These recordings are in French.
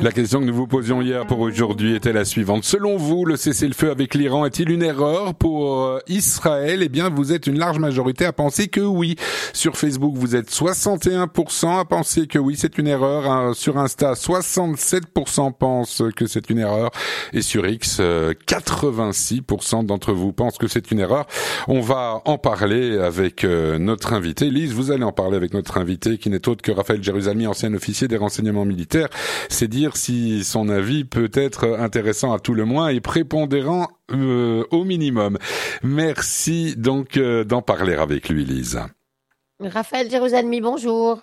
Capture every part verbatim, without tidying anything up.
La question que nous vous posions hier pour aujourd'hui était la suivante. Selon vous, le cessez-le-feu avec l'Iran est-il une erreur pour Israël ? Eh bien, vous êtes une large majorité à penser que oui. Sur Facebook, vous êtes soixante et un pour cent à penser que oui, c'est une erreur. Sur Insta, soixante-sept pour cent pensent que c'est une erreur. Et sur X, quatre-vingt-six pour cent d'entre vous pensent que c'est une erreur. On va en parler avec notre invité. Lise, vous allez en parler avec notre invité qui n'est autre que Raphaël Jérusalemi, ancien officier des renseignements militaires. C'est dire si son avis peut être intéressant à tout le moins et prépondérant euh, au minimum. Merci donc euh, d'en parler avec lui, Lise. Raphaël Jérusalemi, bonjour.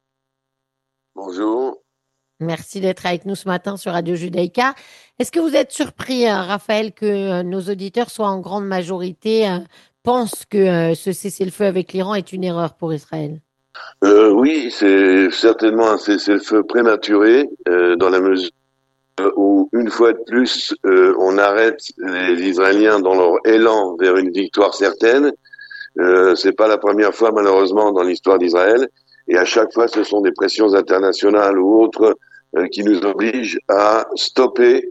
Bonjour. Merci d'être avec nous ce matin sur Radio Judaïka. Est-ce que vous êtes surpris, Raphaël, que nos auditeurs soient en grande majorité euh, pensent que euh, ce cessez-le-feu avec l'Iran est une erreur pour Israël ? Euh, oui, c'est certainement un cessez-le-feu prématuré, euh, dans la mesure où, une fois de plus, euh, on arrête les Israéliens dans leur élan vers une victoire certaine. Euh, c'est pas la première fois, malheureusement, dans l'histoire d'Israël. Et à chaque fois, ce sont des pressions internationales ou autres euh, qui nous obligent à stopper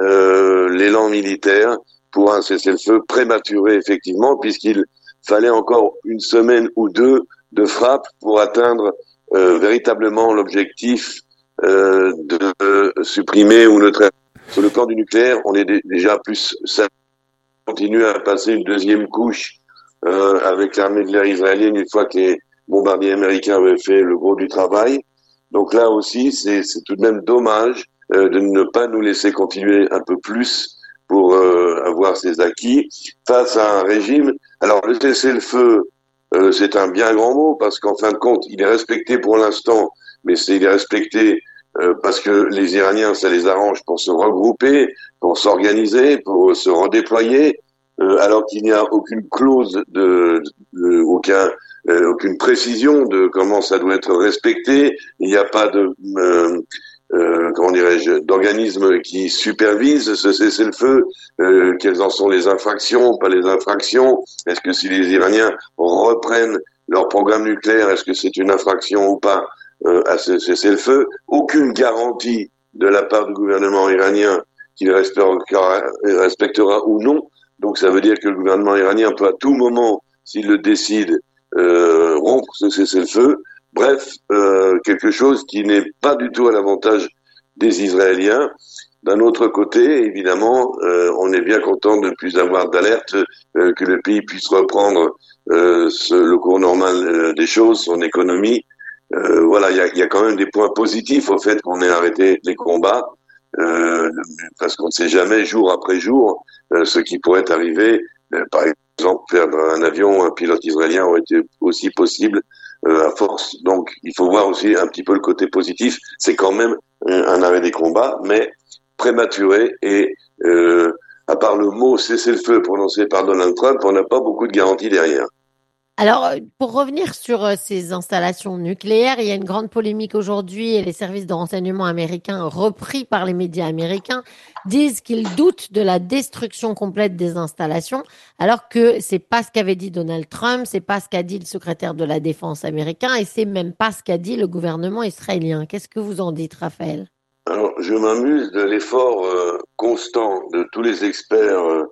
euh, l'élan militaire pour un cessez-le-feu prématuré, effectivement, puisqu'il fallait encore une semaine ou deux de frappe pour atteindre euh, véritablement l'objectif euh, de euh, supprimer ou neutraliser. Sur le plan du nucléaire, on est d- déjà plus ça continue à passer une deuxième couche euh, avec l'armée de l'air israélienne une fois que les bombardiers américains avaient fait le gros du travail. Donc là aussi, c'est, c'est tout de même dommage euh, de ne pas nous laisser continuer un peu plus pour euh, avoir ces acquis face à un régime. Alors le cessez-le-feu, Euh, c'est un bien grand mot parce qu'en fin de compte, il est respecté pour l'instant, mais c'est, il est respecté euh, parce que les Iraniens, ça les arrange pour se regrouper, pour s'organiser, pour se redéployer, euh, alors qu'il n'y a aucune clause de, de aucun, euh, aucune précision de comment ça doit être respecté. Il n'y a pas de euh, Euh, comment dirais-je, d'organismes qui supervisent ce cessez-le-feu, euh, quelles en sont les infractions, pas les infractions, est-ce que si les Iraniens reprennent leur programme nucléaire, est-ce que c'est une infraction ou pas euh, à ce cessez-le-feu? Aucune garantie de la part du gouvernement iranien qu'il respectera, respectera ou non, donc ça veut dire que le gouvernement iranien peut à tout moment, s'il le décide, euh, rompre ce cessez-le-feu. Bref, euh, quelque chose qui n'est pas du tout à l'avantage des Israéliens. D'un autre côté, évidemment, euh, on est bien content de ne plus avoir d'alerte, euh, que le pays puisse reprendre euh, ce, le cours normal euh, des choses, son économie. Euh, voilà, il y a, y a quand même des points positifs au fait qu'on ait arrêté les combats, euh, parce qu'on ne sait jamais jour après jour euh, ce qui pourrait arriver. Euh, par exemple, perdre un avion, un pilote israélien aurait été aussi possible. Euh, à force. Donc, il faut voir aussi un petit peu le côté positif. C'est quand même un, un arrêt des combats, mais prématuré et euh, à part le mot cessez-le-feu prononcé par Donald Trump, on n'a pas beaucoup de garanties derrière. Alors, pour revenir sur ces installations nucléaires, il y a une grande polémique aujourd'hui et les services de renseignement américains, repris par les médias américains, disent qu'ils doutent de la destruction complète des installations, alors que c'est pas ce qu'avait dit Donald Trump, c'est pas ce qu'a dit le secrétaire de la Défense américain et c'est même pas ce qu'a dit le gouvernement israélien. Qu'est-ce que vous en dites, Raphaël ? Alors, je m'amuse de l'effort euh, constant de tous les experts euh,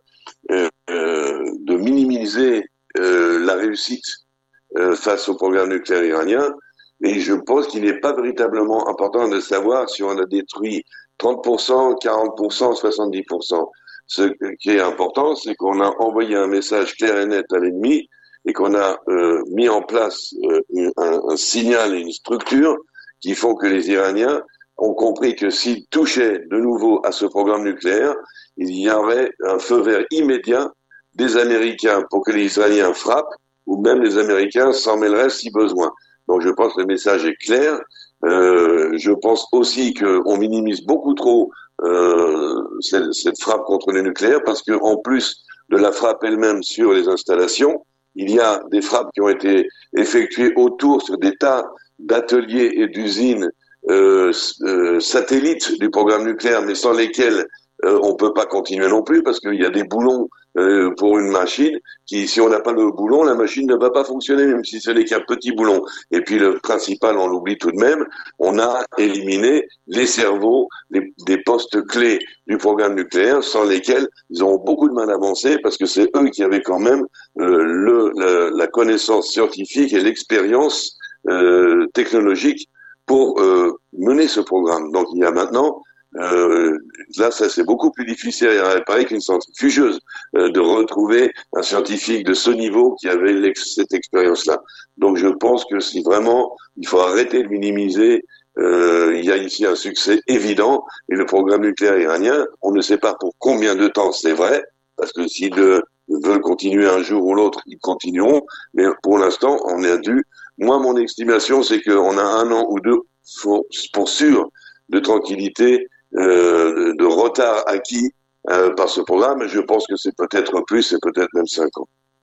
euh, de minimiser Euh, la réussite euh, face au programme nucléaire iranien, et je pense qu'il n'est pas véritablement important de savoir si on a détruit trente pour cent, quarante pour cent, soixante-dix pour cent. Ce qui est important, c'est qu'on a envoyé un message clair et net à l'ennemi et qu'on a euh, mis en place euh, un, un signal et une structure qui font que les Iraniens ont compris que s'ils touchaient de nouveau à ce programme nucléaire, il y aurait un feu vert immédiat des Américains pour que les Israéliens frappent, ou même les Américains s'en mêleraient si besoin. Donc je pense que le message est clair. Euh, je pense aussi qu'on minimise beaucoup trop euh, cette, cette frappe contre le nucléaire, parce que en plus de la frappe elle-même sur les installations, il y a des frappes qui ont été effectuées autour sur des tas d'ateliers et d'usines euh, euh, satellites du programme nucléaire, mais sans lesquels euh, on peut pas continuer non plus, parce qu'il y a des boulons euh, pour une machine qui, si on n'a pas le boulon, la machine ne va pas fonctionner, même si ce n'est qu'un petit boulon. Et puis le principal, on l'oublie tout de même, on a éliminé les cerveaux les, des postes clés du programme nucléaire, sans lesquels ils auront beaucoup de mal à avancer, parce que c'est eux qui avaient quand même euh, le, le, la connaissance scientifique et l'expérience euh, technologique pour euh, mener ce programme. Donc il y a maintenant, euh, là ça c'est beaucoup plus difficile à réparer qu'une centrifugeuse, euh, de retrouver un scientifique de ce niveau qui avait l'ex- cette expérience-là. Donc je pense que si vraiment il faut arrêter de minimiser, euh, il y a ici un succès évident, et le programme nucléaire iranien, on ne sait pas pour combien de temps, c'est vrai, parce que s'ils de, veulent continuer un jour ou l'autre, ils continueront, mais pour l'instant on est dû. Moi, mon estimation, c'est qu'on a un an ou deux pour, pour sûr de tranquillité, euh, de retard acquis euh, par ce programme. Et je pense que c'est peut-être plus, et peut-être même cinq ans.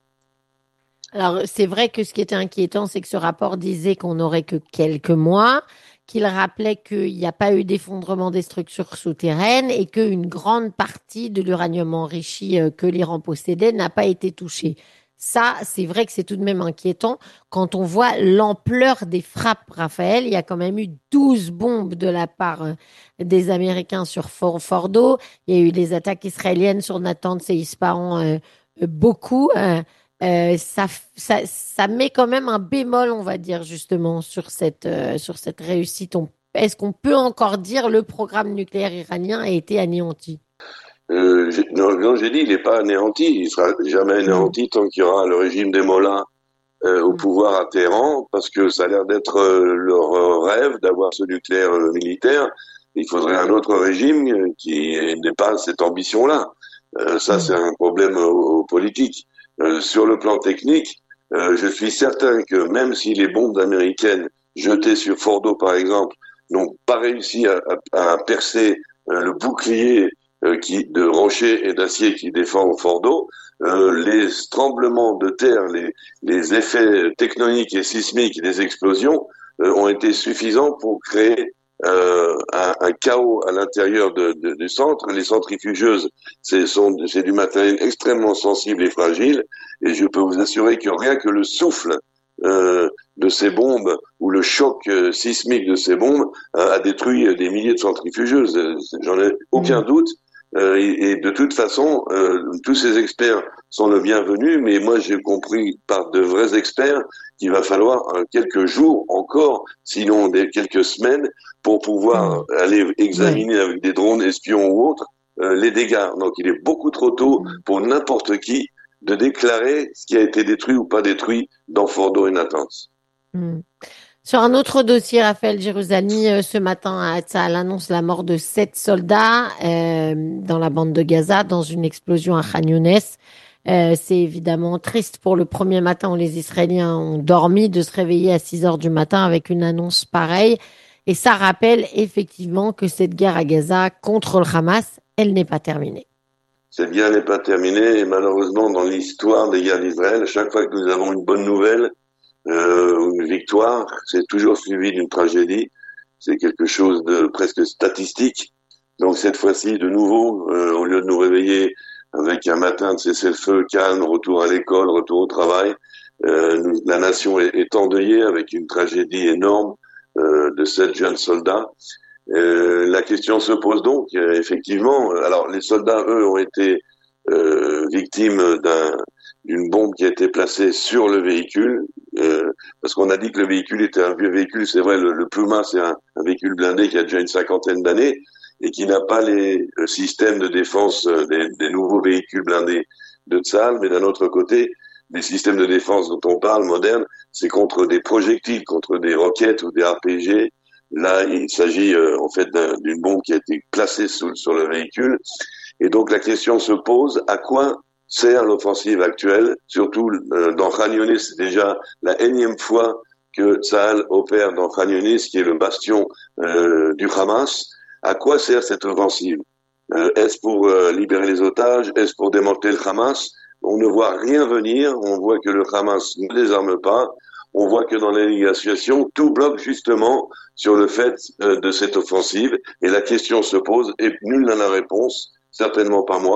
Alors, c'est vrai que ce qui était inquiétant, c'est que ce rapport disait qu'on n'aurait que quelques mois, qu'il rappelait qu'il n'y a pas eu d'effondrement des structures souterraines et qu'une grande partie de l'uranium enrichi euh, que l'Iran possédait n'a pas été touchée. Ça, c'est vrai que c'est tout de même inquiétant quand on voit l'ampleur des frappes, Raphaël. Il y a quand même eu douze bombes de la part euh, des Américains sur Fort Fordo. Il y a eu des attaques israéliennes sur Natanz et Ispahan, euh, euh, beaucoup. Euh, euh, ça, ça, ça met quand même un bémol, on va dire, justement, sur cette, euh, sur cette réussite. On- est-ce qu'on peut encore dire le programme nucléaire iranien a été anéanti? Euh, j'ai- non, non, j'ai dit, il n'est pas anéanti, il sera jamais Mm. anéanti tant qu'il y aura le régime des Mollahs euh, au Mm. pouvoir à Téhéran, parce que ça a l'air d'être euh, leur euh, rêve d'avoir ce nucléaire euh, militaire. Il faudrait un autre régime euh, qui n'ait pas cette ambition-là. Euh, ça, c'est Mm. un problème euh, politique. Euh, sur le plan technique, euh, je suis certain que même si les bombes américaines jetées sur Fordo, par exemple, n'ont pas réussi à, à- à percer euh, le bouclier euh, qui, de rochers et d'acier qui défend Fordo, euh, les tremblements de terre, les, les effets tectoniques et sismiques des explosions euh, ont été suffisants pour créer euh, un, un chaos à l'intérieur de, de, du centre. Les centrifugeuses, c'est, sont, c'est du matériel extrêmement sensible et fragile, et je peux vous assurer que rien que le souffle euh, de ces bombes ou le choc euh, sismique de ces bombes euh, a détruit des milliers de centrifugeuses. J'en ai aucun Mm. doute. Euh, et, et de toute façon, euh, tous ces experts sont le bienvenu, mais moi j'ai compris par de vrais experts qu'il va falloir euh, quelques jours encore, sinon des quelques semaines, pour pouvoir Mm. aller Ouais. examiner avec des drones espions ou autres euh, les dégâts. Donc il est beaucoup trop tôt Mm. pour n'importe qui de déclarer ce qui a été détruit ou pas détruit dans Fordo et Natanz. Mm. Sur un autre dossier, Raphaël Jérusalemi, euh, ce matin, Tsahal annonce la mort de sept soldats euh, dans la bande de Gaza dans une explosion à Khan Younes. Euh, c'est évidemment triste pour le premier matin où les Israéliens ont dormi de se réveiller à six heures du matin avec une annonce pareille. Et ça rappelle effectivement que cette guerre à Gaza contre le Hamas, elle n'est pas terminée. Cette guerre n'est pas terminée et malheureusement dans l'histoire des guerres d'Israël, chaque fois que nous avons une bonne nouvelle, euh, une victoire, c'est toujours suivi d'une tragédie. C'est quelque chose de presque statistique. Donc cette fois-ci, de nouveau, euh, au lieu de nous réveiller avec un matin de cessez-le-feu calme, retour à l'école, retour au travail, euh, nous, la nation est, est endeuillée avec une tragédie énorme euh, de sept jeunes soldats. Euh, la question se pose donc, euh, effectivement. Alors les soldats, eux, ont été euh, victimes d'un, d'une bombe qui a été placée sur le véhicule, euh, parce qu'on a dit que le véhicule était un vieux véhicule. C'est vrai, le, le Puma, c'est un, un véhicule blindé qui a déjà une cinquantaine d'années et qui n'a pas les le systèmes de défense des, des nouveaux véhicules blindés de Tsahal, mais d'un autre côté, les systèmes de défense dont on parle, modernes, c'est contre des projectiles, contre des roquettes ou des R P G. Là, il s'agit euh, en fait d'un, d'une bombe qui a été placée sous, sur le véhicule. Et donc la question se pose, à quoi sert l'offensive actuelle? Surtout euh, dans Khan Younis, c'est déjà la énième fois que Tsahal opère dans Khan Younis, qui est le bastion euh, du Hamas. À quoi sert cette offensive? euh, Est-ce pour euh, libérer les otages? Est-ce pour démanteler le Hamas? On ne voit rien venir, on voit que le Hamas ne désarme pas, on voit que dans les négociations, tout bloque justement sur le fait euh, de cette offensive, et la question se pose, et nul n'a la réponse, certainement pas moi.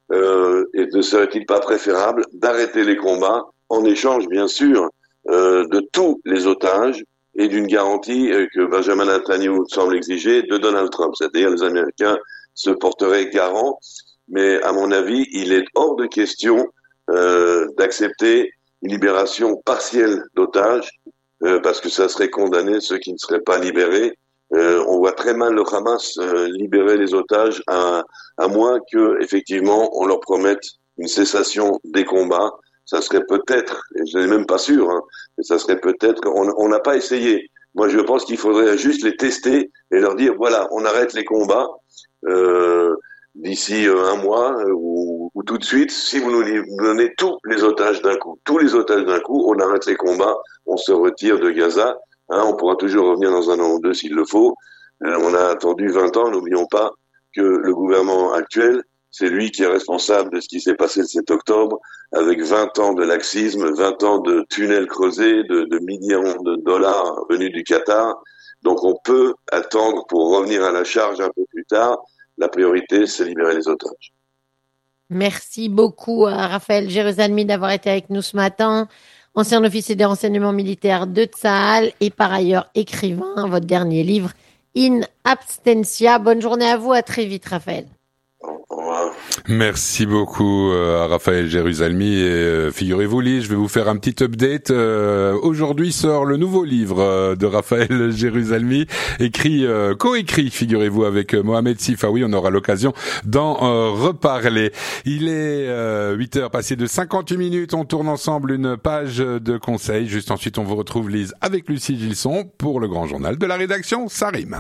euh, et ne serait-il pas préférable d'arrêter les combats en échange, bien sûr, euh, de tous les otages et d'une garantie que Benjamin Netanyahu semble exiger de Donald Trump, c'est-à-dire les Américains se porteraient garants, mais à mon avis, il est hors de question euh, d'accepter une libération partielle d'otages, euh, parce que ça serait condamner ceux qui ne seraient pas libérés. Euh, on voit très mal le Hamas euh, libérer les otages, à, à moins que effectivement on leur promette une cessation des combats. Ça serait peut-être, et je n'ai même pas sûr, hein, mais ça serait peut-être qu'on n'a pas essayé. Moi, je pense qu'il faudrait juste les tester et leur dire, voilà, on arrête les combats euh, d'ici euh, un mois euh, ou, ou tout de suite. Si vous nous donnez tous les otages d'un coup, tous les otages d'un coup, on arrête les combats, on se retire de Gaza. Hein, on pourra toujours revenir dans un an ou deux s'il le faut. Euh, on a attendu vingt ans, n'oublions pas que le gouvernement actuel, c'est lui qui est responsable de ce qui s'est passé le sept octobre, avec vingt ans de laxisme, vingt ans de tunnels creusés, de, de millions de dollars venus du Qatar. Donc on peut attendre pour revenir à la charge un peu plus tard. La priorité, c'est libérer les otages. Merci beaucoup à Raphaël Jérusalemi d'avoir été avec nous ce matin, ancien officier des renseignements militaires de Tsahal et par ailleurs écrivain. Votre dernier livre, In Abstentia. Bonne journée à vous, à très vite Raphaël. Merci beaucoup euh, à Raphaël Jérusalemi et euh, figurez-vous Lise, je vais vous faire un petit update. Euh, aujourd'hui sort le nouveau livre euh, de Raphaël Jérusalemi, écrit, euh, co-écrit, figurez-vous, avec euh, Mohamed Sifawi. On aura l'occasion d'en euh, reparler. Il est euh, huit heures passées de cinquante-huit minutes. On tourne ensemble une page de conseils. Juste ensuite, on vous retrouve Lise avec Lucie Gilson pour le grand journal de la rédaction. Ça rime.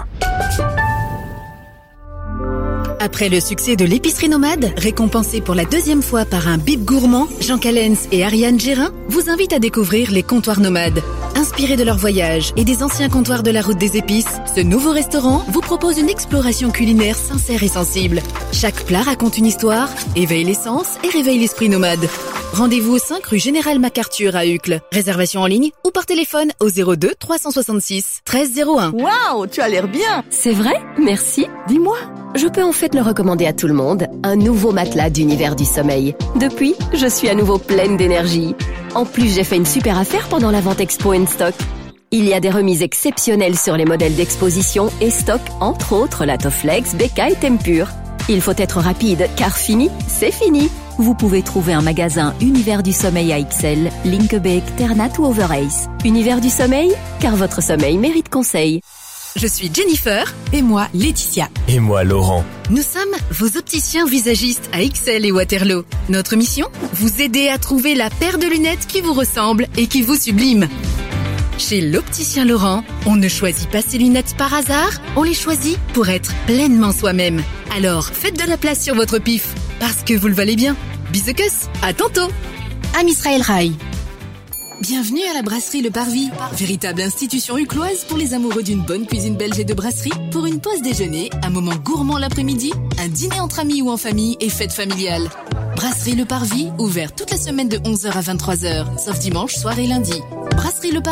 Après le succès de l'épicerie nomade, récompensé pour la deuxième fois par un bib gourmand, Jean Callens et Ariane Gérin vous invitent à découvrir les comptoirs nomades. Inspiré de leur voyage et des anciens comptoirs de la route des épices, ce nouveau restaurant vous propose une exploration culinaire sincère et sensible. Chaque plat raconte une histoire, éveille les sens et réveille l'esprit nomade. Rendez-vous au cinq rue Général MacArthur à Uccle. Réservation en ligne ou par téléphone au zéro deux trois cent soixante-six treize zéro un. Waouh, tu as l'air bien. C'est vrai? Merci. Dis-moi, je peux en fait le recommander à tout le monde, un nouveau matelas d'univers du sommeil. Depuis, je suis à nouveau pleine d'énergie. En plus, j'ai fait une super affaire pendant la vente Expo in Stock. Il y a des remises exceptionnelles sur les modèles d'exposition et stock, entre autres la Toflex, Becca et Tempur. Il faut être rapide, car fini, c'est fini. Vous pouvez trouver un magasin Univers du Sommeil à X L, Linkebeek, Ternat ou Overace. Univers du Sommeil, car votre sommeil mérite conseil. Je suis Jennifer et moi Laetitia. Et moi Laurent. Nous sommes vos opticiens visagistes à X L et Waterloo. Notre mission, vous aider à trouver la paire de lunettes qui vous ressemble et qui vous sublime. Chez l'opticien Laurent, on ne choisit pas ses lunettes par hasard, on les choisit pour être pleinement soi-même. Alors, faites de la place sur votre pif, parce que vous le valez bien. Bisous, à tantôt. Am Israël Rai. Bienvenue à la brasserie Le Parvis, véritable institution ucloise pour les amoureux d'une bonne cuisine belge et de brasserie, pour une pause déjeuner, un moment gourmand l'après-midi, un dîner entre amis ou en famille et fête familiale. Brasserie Le Parvis, ouvert toute la semaine de onze heures à vingt-trois heures, sauf dimanche, soir et lundi. Brasserie Le Parvis.